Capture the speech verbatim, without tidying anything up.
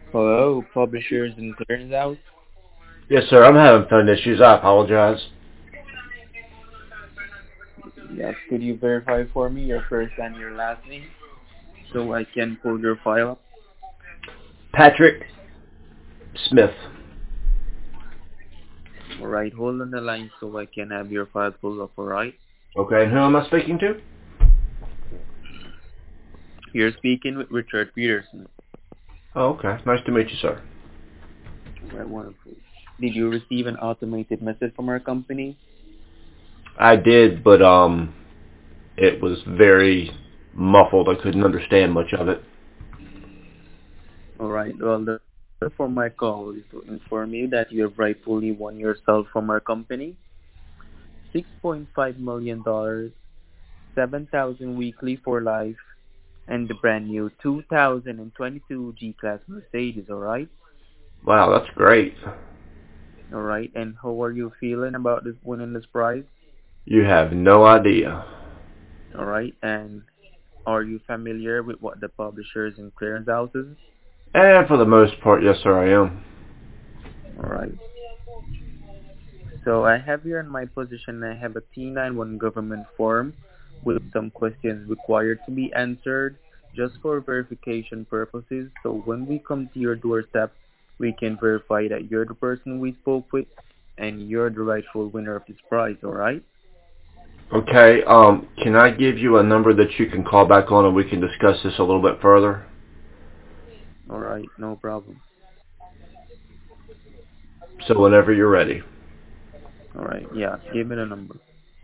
Hello, publishers and clearance house. Yes, sir. I'm having phone issues. I apologize. Yes, could you verify for me your first and your last name so I can pull your file up? Patrick Smith. Alright, hold on the line so I can have your file pulled up, alright? Okay, and who am I speaking to? You're speaking with Richard Peterson. Oh, okay. Nice to meet you, sir. Alright, wonderful. Did you receive an automated message from our company? I did, but um, it was very muffled. I couldn't understand much of it. Alright, well, the purpose for my call is to inform you that you have rightfully won yourself from our company six point five million dollars, seven thousand weekly for life, and the brand new two thousand twenty-two G-Class Mercedes, alright? Wow, that's great. Alright, and how are you feeling about this winning this prize? You have no idea. Alright, and are you familiar with what the publishers and clearance houses? And for the most part, yes, sir, I am. Alright, so I have here in my position, I have a T ninety-one government form with some questions required to be answered just for verification purposes. So when we come to your doorstep, we can verify that you're the person we spoke with and you're the rightful winner of this prize, alright? Okay, um, can I give you a number that you can call back on and we can discuss this a little bit further? Alright, no problem. So whenever you're ready. Alright, yeah, give me the number.